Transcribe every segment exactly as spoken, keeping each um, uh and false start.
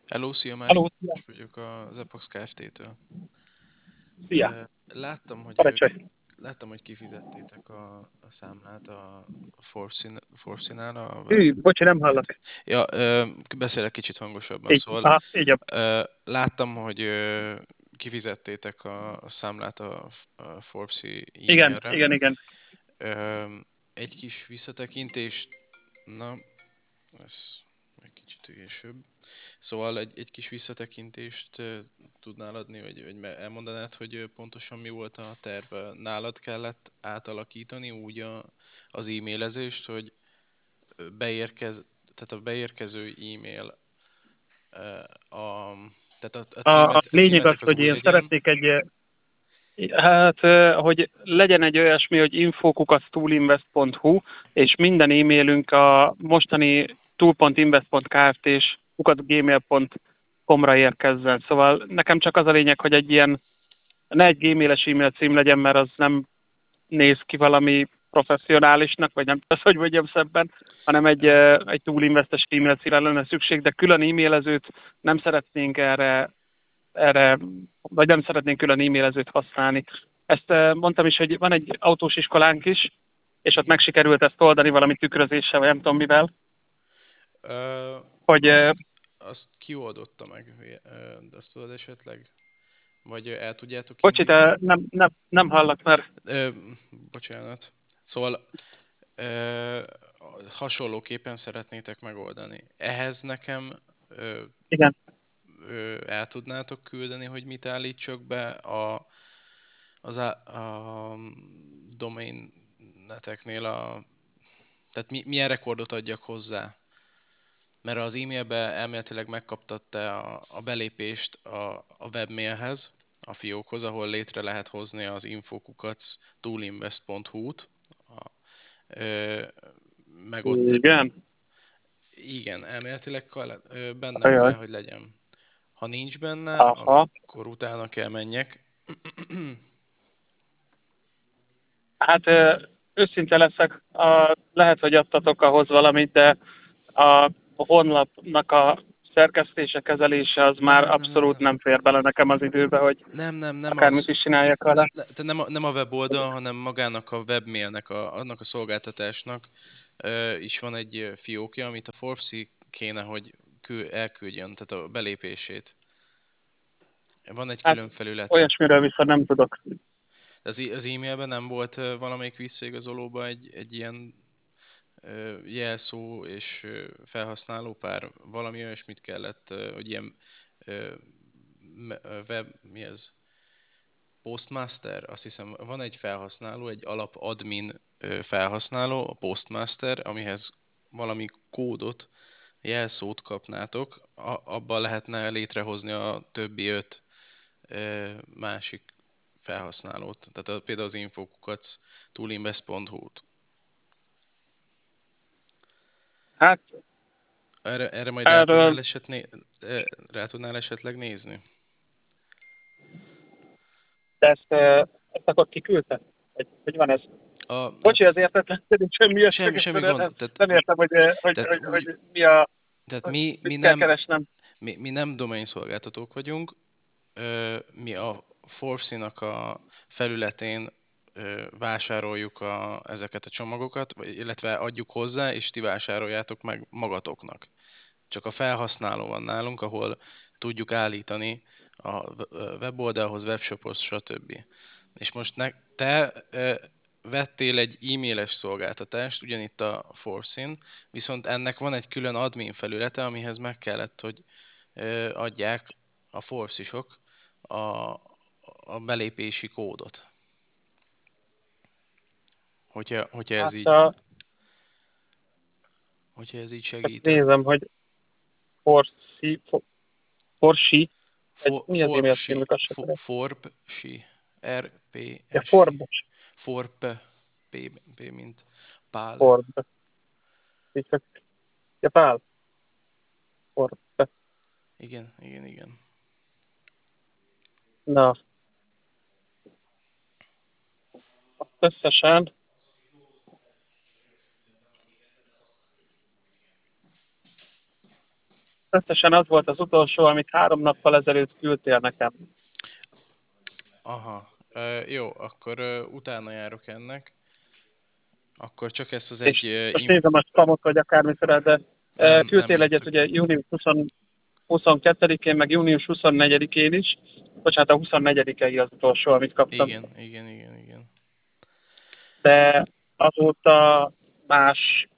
Hello, szia, Máris Halló, szia! vagyok az Epox Kft-től. Szia! Láttam, hogy, ö, Parancsolj! láttam, hogy kifizettétek a, a számlát a Forcin- Forcinál, a Hű, bocsi, nem webshopért. hallak. Ja, ö, beszélek kicsit hangosabban, Így, szóval aha, így jobb. ö, láttam, hogy ö, kifizettétek a, a számlát a, a Forbes-i Igen, e-mailre. igen, igen. Ö, egy kis visszatekintést, na, ez egy kicsit később. Szóval egy, egy kis visszatekintést ö, tudnál adni, vagy, vagy me- elmondanád, hogy ö, pontosan mi volt a terv? Nálad kellett átalakítani úgy a, az e-mailezést, hogy ö, beérkez, tehát a beérkező e-mail ö, a, tehát a, a, A, a címet, a lényeg az, címetek az hogy új én legyen. szeretnék egy, eh, hát, eh, hogy legyen egy olyasmi, hogy info@toolinvest pont hu, és minden e-mailünk a mostani tool.invest.kft-s kukac gmail pont com-ra érkezzen. Szóval nekem csak az a lényeg, hogy egy ilyen, ne egy gmail-es e-mail cím legyen, mert az nem néz ki valami professzionálisnak, vagy nem tudom, hogy mondjam szebben, hanem egy, Ö, eh, egy túlinvestes e-mail címre lenne szükség, de külön e-mailezőt nem szeretnénk erre, erre, vagy nem szeretnénk külön e-mailezőt használni. Ezt eh, mondtam is, hogy van egy autós iskolánk is, és ott meg igen. sikerült ezt oldani valami tükrözéssel, vagy nem tudom mivel, Ö, hogy eh, azt, azt kioldotta meg, ö, de azt tudod esetleg? Vagy ö, el tudjátok bocsi, de indítani? nem, nem, nem hallak, mert Ö, bocsánat. Szóval ö, hasonlóképpen szeretnétek megoldani. Ehhez nekem ö, igen. ö, el tudnátok küldeni, hogy mit állítsak be a, az á, a domain neteknél, a, tehát mi, milyen rekordot adjak hozzá? Mert az e-mailbe elméletileg megkaptad te a, a belépést a, a webmailhez, a fiókhoz, ahol létre lehet hozni az infokukac toolinvest pont hu-t, a, ö, meg ott, Igen. igen, elméletileg kell, ö, benne kell, Ajaj. hogy legyen. Ha nincs benne, Aha. akkor utána kell menjek. Hát ö, őszinte leszek, a, lehet, hogy adtatok ahhoz valamit, de a honlapnak a szerkesztése, kezelése az Nem, már nem, nem, nem, abszolút nem. nem fér bele nekem az időbe, hogy Nem, nem, nem akármit az. is csináljak vele. Ne, te nem a, nem a weboldal, hanem magának a webmailnek, a, annak a szolgáltatásnak ö, is van egy ö, fiókja, amit a Forbes kéne, hogy kül, elküldjön, tehát a belépését. Van egy Hát külön felülete. olyasmiről viszont nem tudok. Az, e- az e-mailben nem volt ö, valamelyik visszaigazolóban egy, egy ilyen ö, jelszó és ö, felhasználópár, valami olyasmit kellett, ö, hogy ilyen ö, me- ö, web, mi ez? Postmaster, azt hiszem van egy felhasználó, egy alap admin ö, felhasználó, a Postmaster, amihez valami kódot, jelszót kapnátok, a, abban lehetne létrehozni a többi öt ö, másik felhasználót. Tehát a, például az infokukac toolinvest pont hu-t. Hát Erre, erre majd rá erről tudnál, esetné, eh, rá tudnál esetleg nézni? de ezt, ö, ezt akkor kiküldte? Hogy, hogy van ez? A, Bocsi, hát az értetlenkedésem miatt, csak semmi, semmi egyszerűen gond. nem, Tehát, nem értem, hogy, ö, hogy, tehát hogy, úgy, hogy, mi a, tehát hogy mi, mi mit kell nem, keresnem. mi, mi nem domain szolgáltatók vagyunk, ö, mi a Forci-nak a felületén ö, vásároljuk a, ezeket a csomagokat, vagy, illetve adjuk hozzá, és ti vásároljátok meg magatoknak. Csak a felhasználó van nálunk, ahol tudjuk állítani a weboldalhoz, webshophoz, stb. És most ne, te ö, vettél egy e-mailes szolgáltatást, ugyanitt a Forcin, viszont ennek van egy külön admin felülete, amihez meg kellett, hogy ö, adják a forcisok a, a belépési kódot. Hogyha, hogyha ez Hát így, a, hogyha ez így ezt segített. nézem, hogy Forsi, Forsi, vagy For, mi az e-mail forpsi, címük, azt se for, tudom. forpsi, Ja, R-P-S-I, Forbes, forp, P, P mint pál. Forbes, így csak, ja, Pál, Forbes. Igen, igen, igen. Na, összesen, összesen az volt az utolsó, amit három nappal ezelőtt küldtél nekem. Aha, ö, jó, akkor ö, utána járok ennek. Akkor csak ezt az egy... És ö, most im- nézem a spamot, vagy akármiféle, de e, nem, nem küldtél egyet jöttek. ugye június huszonkettedikén, meg június huszonnegyedikén is. Bocsánat, a huszonnegyedikei az utolsó, amit kaptam. Igen, igen, igen, igen. De azóta más,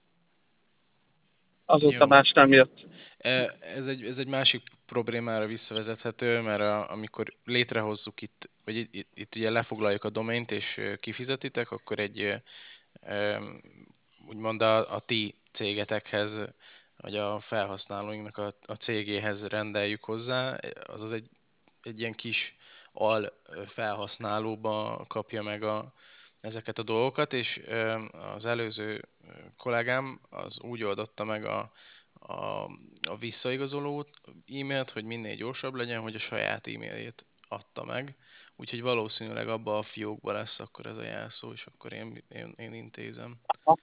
azóta Jó. más nem jött. E, Ez egy, ez egy másik problémára visszavezethető, mert a, amikor létrehozzuk itt, vagy itt, itt, itt ugye lefoglaljuk a domaint és ö, kifizetitek, akkor egy ö, ö, úgymond a, a ti cégetekhez, vagy a felhasználóinknak a, a cégéhez rendeljük hozzá, azaz egy, egy ilyen kis al ö, felhasználóba kapja meg a, ezeket a dolgokat, és ö, az előző ö, kollégám az úgy oldotta meg a, a, a visszaigazoló e-mailt, hogy minél gyorsabb legyen, hogy a saját e-mailjét adta meg. Úgyhogy valószínűleg abba a fiókba lesz akkor ez a jelszó, és akkor én, én, én intézem.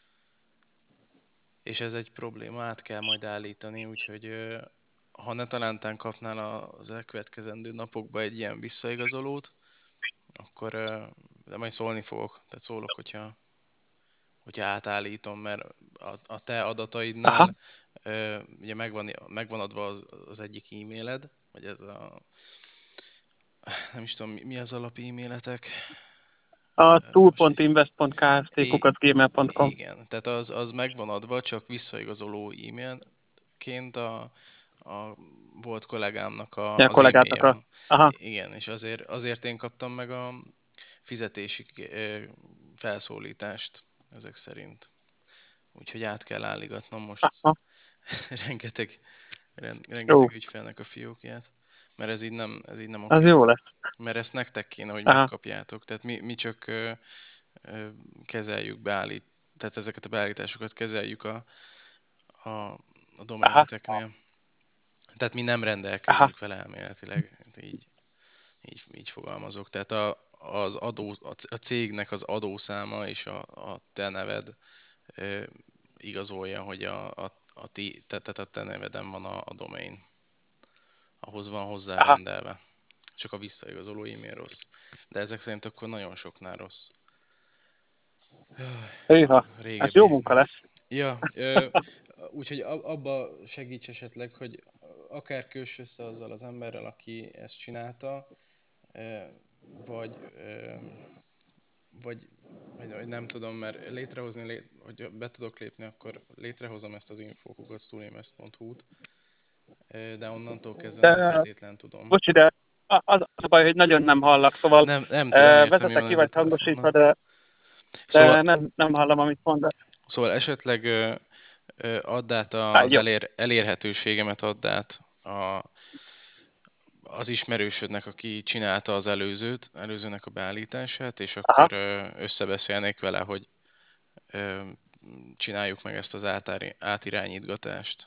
És ez egy probléma, át kell majd állítani, úgyhogy ö, ha ne talántán kapnál az elkövetkezendő napokban egy ilyen visszaigazolót, akkor ö, de majd szólni fogok, tehát szólok, hogyha, hogyha átállítom, mert a, a te Aha, adataidnál ö, ugye megvan, megvan adva az, az egyik e-mailed, vagy ez a, nem is tudom, mi mi az alap e-mailetek. a Ö, Most így, tool.invest.kft I- kukac gmail pont com. igen, tehát az, az megvan adva, csak visszaigazoló e-mailként a, a volt kollégámnak a, Ja, a az kollégátnak a... e-mailje. Aha, Igen, és azért, azért én kaptam meg a fizetési ö, felszólítást ezek szerint. Úgyhogy át kell álligatnom most aha, rengeteg, ren, jó, rengeteg ügyfélnek a fiókját, mert ez így nem, ez így nem az oké. jó lesz. Mert ezt nektek kéne, hogy Aha, megkapjátok. Tehát mi, mi csak ö, ö, kezeljük, beállít, tehát ezeket a beállításokat kezeljük a, a, a aha, domaineteknél. Tehát mi nem aha, rendelkezünk vele elméletileg, így, így, így fogalmazok. Tehát a, az adó, a cégnek az adószáma és a, a te neved ö, igazolja, hogy a, a, a, ti, te, tehát a te neveden van a, a domain. Ahhoz van aha. hozzárendelve. Csak a visszaigazoló e-mail rossz. De ezek szerint akkor nagyon soknál rossz. Hűha, ez jó Régebbi. munka lesz. Ja, ö, úgyhogy ab- abba segíts esetleg, hogy akár köss össze azzal az emberrel, aki ezt csinálta, ö, vagy, ö, vagy, vagy, vagy nem tudom, mert létrehozni, lé, hogy be tudok lépni, akkor létrehozom ezt az infókukat toolninvest pont hu-t, ö, de onnantól kezdve nem De, feltétlen tudom. bocs, de a- az a baj, hogy nagyon nem hallak, szóval Nem, nem tudom, e, miért nem vezetek jön ki, ez a vagy hangosítva, telefonnal. de, Szóval, de nem, nem hallom, amit mondasz. szóval esetleg ö, ö, add át Á, az jó, elér, elérhetőségemet, add át a, az ismerősödnek, aki csinálta az előzőt, előzőnek a beállítását, és aha, akkor ö, összebeszélnék vele, hogy ö, csináljuk meg ezt az átári- átirányítgatást.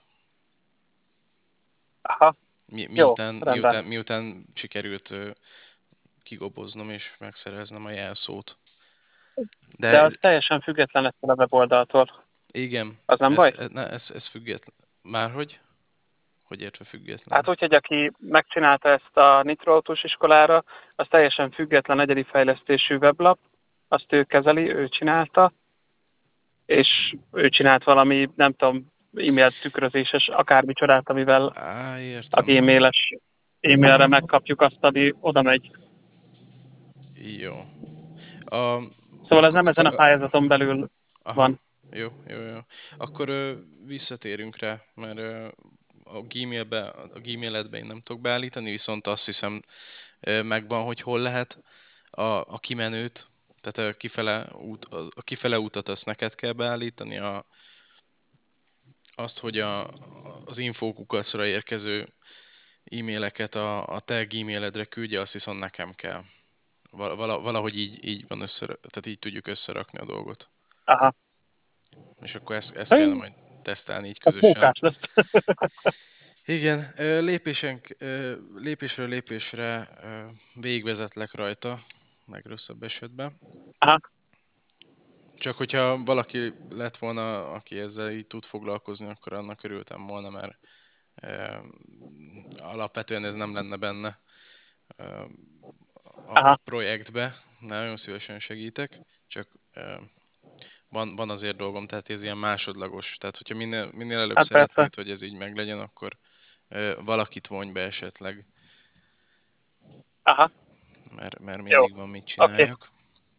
aha, Mi, jó, miután, rendben. miután, miután sikerült ö, kigoboznom és megszereznem a jelszót. De De az teljesen független lesz a weboldaltól. igen, Az nem ez, baj? ez, ne, ez, ez független. Márhogy? Hogy értve Hát független? úgy, hogy aki megcsinálta ezt a Nitro Autós iskolára, az teljesen független egyedi fejlesztésű weblap, azt ő kezeli, ő csinálta, és ő csinált valami, nem tudom, e-mail tükrözéses, akármi csodát, amivel Á, a értem. gmail-es e-mailre megkapjuk azt, ami oda megy. Jó. A, Szóval ez akkor, nem ezen akkor, a pályázaton belül aha, van. jó, jó, jó. Akkor ö, visszatérünk rá, mert ö, a Gmailbe, a Gmailedbe én nem tudok beállítani, viszont azt hiszem ö, megvan, hogy hol lehet a, a kimenőt, tehát a kifele, út, a, a kifele útat azt neked kell beállítani, a, azt, hogy a, az infókukacra érkező e-maileket a, a te gmailedre küldje, azt viszont nekem kell. Val- vala- valahogy így, így van össze, tehát így tudjuk összerakni a dolgot. Aha. És akkor ezt, ezt kellene Hű, majd tesztelni így ez közösen. mókás lesz. Igen, ö, lépésen, ö, lépésről lépésre ö, végigvezetlek rajta, legrosszabb esetben. Aha. Csak hogyha valaki lett volna, aki ezzel így tud foglalkozni, akkor annak örültem volna, mert Alapvetően ez nem lenne benne a Aha. projektbe, nagyon szívesen segítek, csak van, van azért dolgom, tehát ez ilyen másodlagos. Tehát, hogyha minél, minél előbb Hát szeretnéd, persze. hogy ez így meglegyen, akkor valakit vonj be esetleg. Aha. Mert, mert Jó. mindig van mit Oké. csináljak.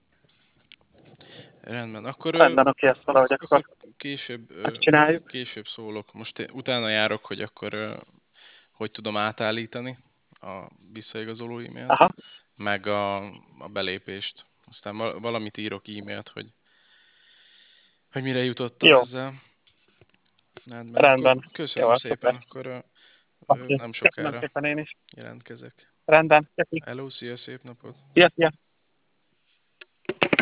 Rendben, akkor, Rendben, oké, ezt valahogy ak- akkor akkor később, ezt csináljuk. később szólok. Most én utána járok, hogy akkor hogy tudom átállítani a visszaigazoló e-mailt, Aha. meg a, a belépést. Aztán valamit írok e-mailt, hogy, hogy mire jutottam Jó. ezzel. Rendben, akkor Rendben. Jó, köszönöm az szépen, szuper. akkor Oké. nem Köszönöm sokára szépen én is. jelentkezek. Rendben. Köszi. Hello, szia, szép napot! Szia, szia.